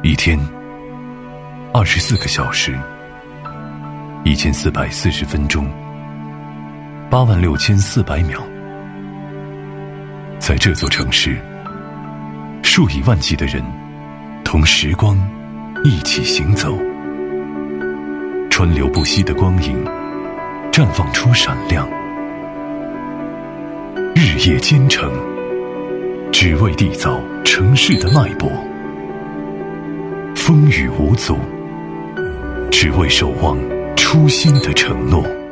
一天24个小时1440分钟86400秒。在这座城市，数以万计的人同时光一起行走，川流不息的光影绽放出闪亮，日夜兼程，只为缔造城市的脉搏，风雨无阻，只为守望初心的承诺。